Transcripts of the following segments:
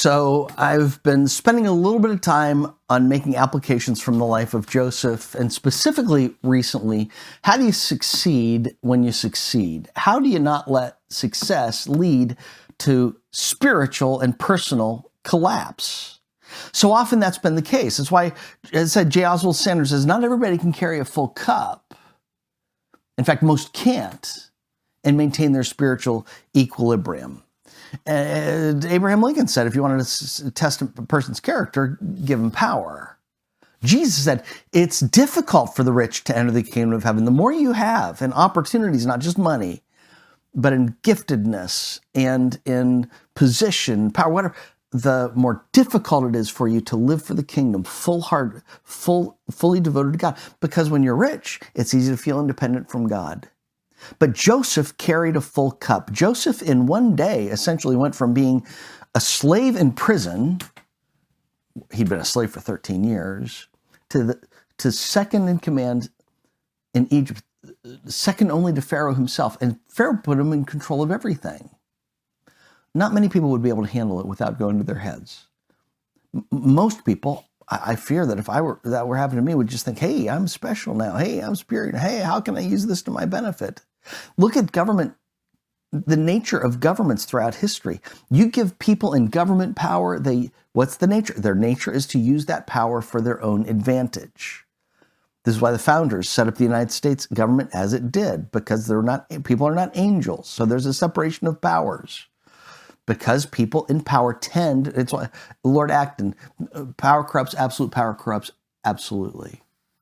So I've been spending a little bit of time on making applications from the life of Joseph, and specifically recently, how do you succeed when you succeed? How do you not let success lead to spiritual and personal collapse? So often that's been the case. That's why, as I said, J. Oswald Sanders says, not everybody can carry a full cup. In fact, most can't, and maintain their spiritual equilibrium. And Abraham Lincoln said, if you wanted to test a person's character, give him power. Jesus said, it's difficult for the rich to enter the kingdom of heaven. The more you have in opportunities, not just money, but in giftedness and in position, power, whatever, the more difficult it is for you to live for the kingdom, fully devoted to God. Because when you're rich, it's easy to feel independent from God. But Joseph carried a full cup. Joseph in one day essentially went from being a slave in prison, he'd been a slave for 13 years, to second in command in Egypt, second only to Pharaoh himself. And Pharaoh put him in control of everything. Not many people would be able to handle it without going to their heads. Most people, I fear that if that were happening to me, would just think, hey, I'm special now. Hey, I'm superior. Hey, how can I use this to my benefit? Look at government, the nature of governments throughout history. You give people in government power, what's the nature? Their nature is to use that power for their own advantage. This is why the founders set up the United States government as it did, because people are not angels. So there's a separation of powers. Because people in power it's why Lord Acton, power corrupts, absolute power corrupts absolutely.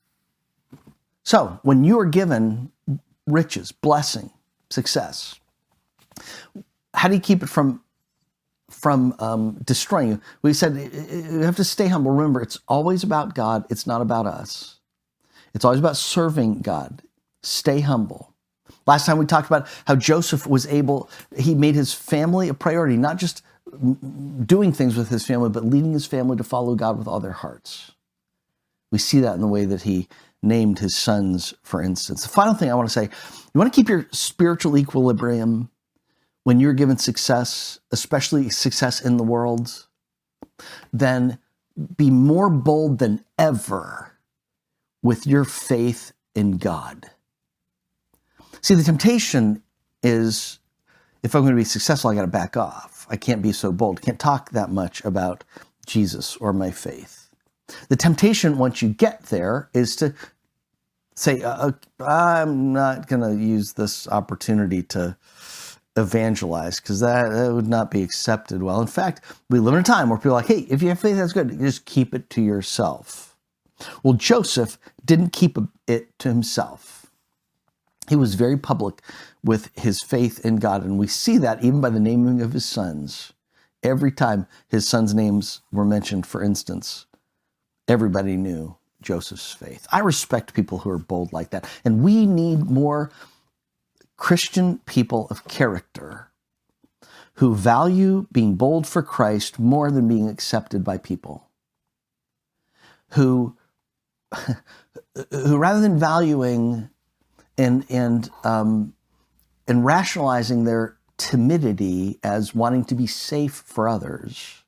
So when you are given riches, blessing, success, how do you keep it from destroying you? We said you have to stay humble. Remember, it's always about God. It's not about us. It's always about serving God. Stay humble. Last time we talked about how Joseph he made his family a priority, not just doing things with his family, but leading his family to follow God with all their hearts. We see that in the way that he named his sons, for instance. The final thing I want to say, you want to keep your spiritual equilibrium when you're given success, especially success in the world, then be more bold than ever with your faith in God. See, the temptation is, if I'm going to be successful, I got to back off. I can't be so bold. I can't talk that much about Jesus or my faith. The temptation, once you get there, is to say, I'm not going to use this opportunity to evangelize, because that would not be accepted well. In fact, we live in a time where people are like, hey, if you have faith, that's good. Just keep it to yourself. Well, Joseph didn't keep it to himself. He was very public with his faith in God, and we see that even by the naming of his sons. Every time his sons' names were mentioned, for instance, everybody knew Joseph's faith. I respect people who are bold like that, and we need more Christian people of character who value being bold for Christ more than being accepted by people, who rather than valuing and rationalizing their timidity as wanting to be safe for others,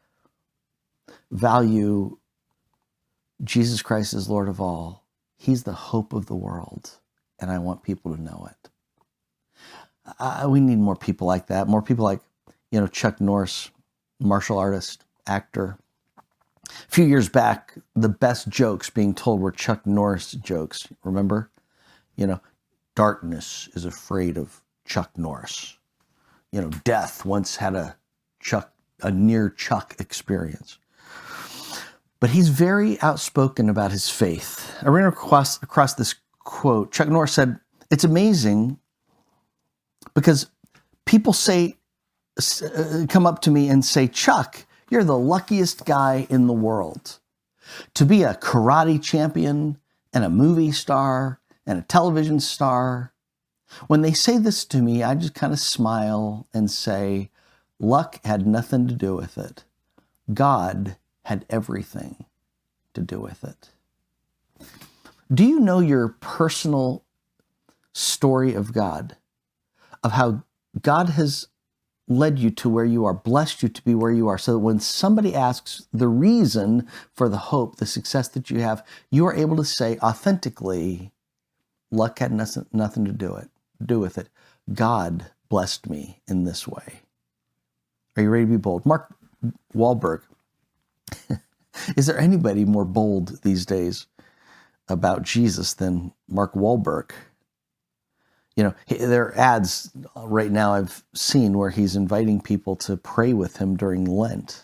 value Jesus Christ as Lord of all. He's the hope of the world, and I want people to know it. We need more people like that, more people like, Chuck Norris, martial artist, actor. A few years back, the best jokes being told were Chuck Norris jokes, remember? Darkness is afraid of Chuck Norris. Death once had a near Chuck experience. But he's very outspoken about his faith. I ran across this quote. Chuck Norris said, it's amazing because people come up to me and say, Chuck, you're the luckiest guy in the world. To be a karate champion and a movie star and a television star. When they say this to me, I just kind of smile and say, luck had nothing to do with it. God had everything to do with it. Do you know your personal story of God? Of how God has led you to where you are, blessed you to be where you are, so that when somebody asks the reason for the hope, the success that you have, you are able to say authentically, luck had nothing to do with it. God blessed me in this way. Are you ready to be bold? Mark Wahlberg. Is there anybody more bold these days about Jesus than Mark Wahlberg? You know, there are ads right now I've seen where he's inviting people to pray with him during Lent.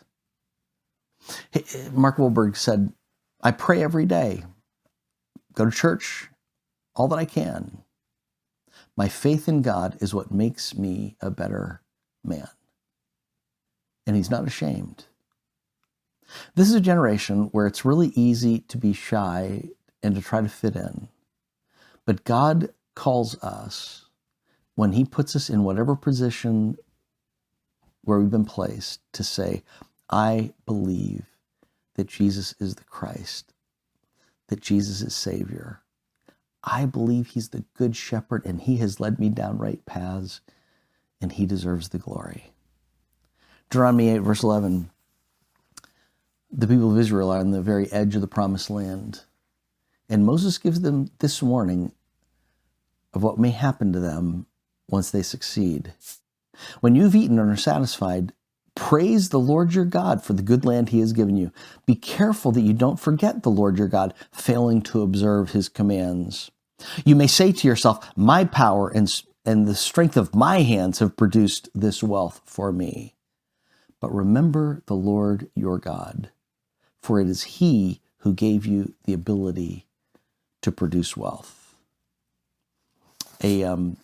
Mark Wahlberg said, I pray every day, go to church all that I can. My faith in God is what makes me a better man. And he's not ashamed. This is a generation where it's really easy to be shy and to try to fit in. But God calls us, when he puts us in whatever position where we've been placed, to say, I believe that Jesus is the Christ, that Jesus is Savior. I believe he's the good shepherd and he has led me down right paths and he deserves the glory. Deuteronomy 8, verse 11, the people of Israel are on the very edge of the promised land. And Moses gives them this warning of what may happen to them once they succeed. When you've eaten and are satisfied, praise the Lord your God for the good land he has given you. Be careful that you don't forget the Lord your God, failing to observe his commands. You may say to yourself, my power and the strength of my hands have produced this wealth for me. But remember the Lord your God, for it is he who gave you the ability to produce wealth. Who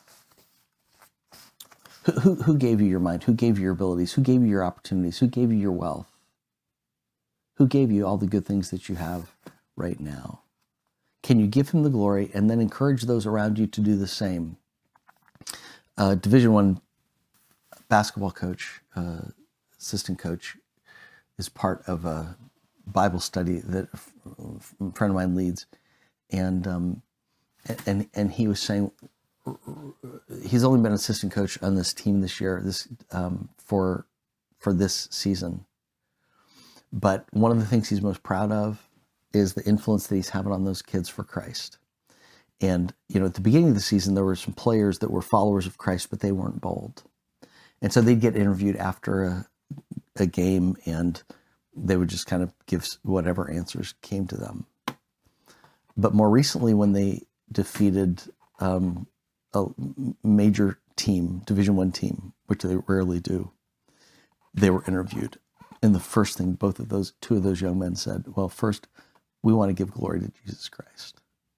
gave you your mind? Who gave you your abilities? Who gave you your opportunities? Who gave you your wealth? Who gave you all the good things that you have right now? Can you give him the glory and then encourage those around you to do the same? Division I basketball coach, assistant coach, is part of a Bible study that a friend of mine leads, and he was saying he's only been assistant coach on this team this year, for this season. But one of the things he's most proud of is the influence that he's having on those kids for Christ. And, you know, at the beginning of the season, there were some players that were followers of Christ, but they weren't bold. And so they'd get interviewed after a game, and they would just kind of give whatever answers came to them. But more recently, when they defeated a major team, Division I team, which they rarely do, they were interviewed. And the first thing two of those young men said, well, first, we want to give glory to Jesus Christ.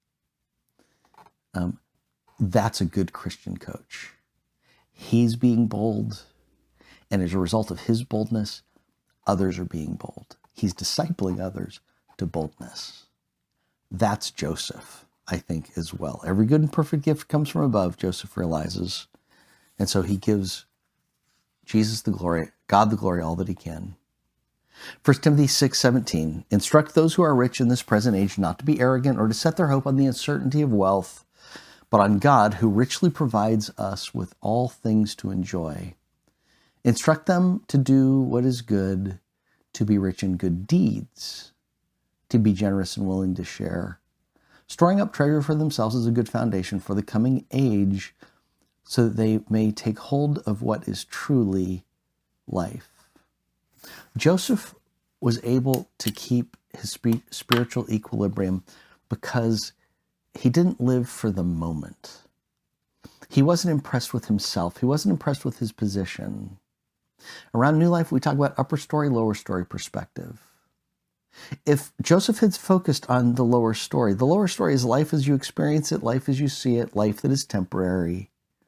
That's a good Christian coach. He's being bold, and as a result of his boldness, others are being bold. He's discipling others to boldness. That's Joseph, I think, as well. Every good and perfect gift comes from above, Joseph realizes. And so he gives Jesus the glory, God the glory, all that he can. 1 Timothy 6:17, instruct those who are rich in this present age not to be arrogant or to set their hope on the uncertainty of wealth, but on God who richly provides us with all things to enjoy. Instruct them to do what is good, to be rich in good deeds, to be generous and willing to share. Storing up treasure for themselves is a good foundation for the coming age, so that they may take hold of what is truly life. Joseph was able to keep his spiritual equilibrium because he didn't live for the moment. He wasn't impressed with himself. He wasn't impressed with his position. Around New Life, we talk about upper story, lower story perspective. If Joseph had focused on the lower story is life as you experience it, life as you see it, life that is temporary.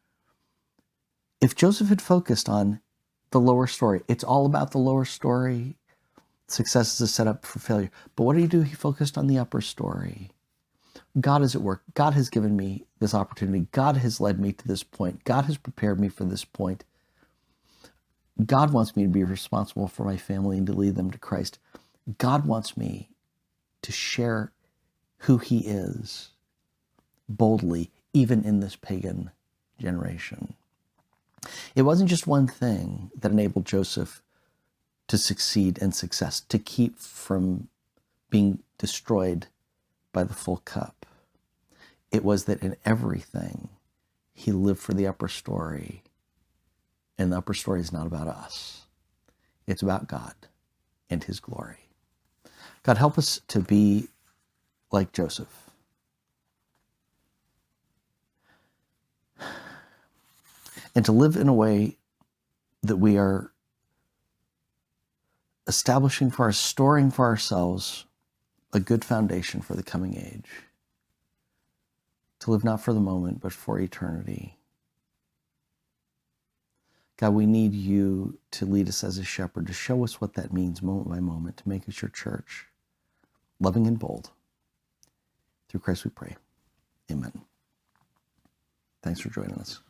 If Joseph had focused on the lower story, it's all about the lower story. Success is a setup for failure. But what did he do? He focused on the upper story. God is at work. God has given me this opportunity. God has led me to this point. God has prepared me for this point. God wants me to be responsible for my family and to lead them to Christ. God wants me to share who he is boldly, even in this pagan generation. It wasn't just one thing that enabled Joseph to succeed and success, to keep from being destroyed by the full cup. It was that in everything, he lived for the upper story. And the upper story is not about us. It's about God and his glory. God, help us to be like Joseph. And to live in a way that we are establishing for us, storing for ourselves a good foundation for the coming age. To live not for the moment, but for eternity. God, we need you to lead us as a shepherd, to show us what that means moment by moment, to make us your church, loving and bold. Through Christ we pray. Amen. Thanks for joining us.